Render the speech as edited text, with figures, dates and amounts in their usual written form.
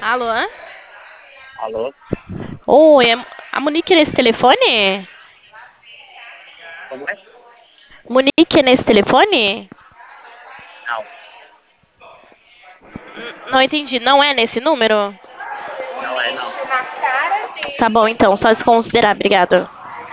Alô? Alô? Oi, a Monique nesse telefone? Como é? Monique nesse telefone? Não, Não entendi, não é nesse número? não é não. Tá bom, então, só desconsiderar, obrigado.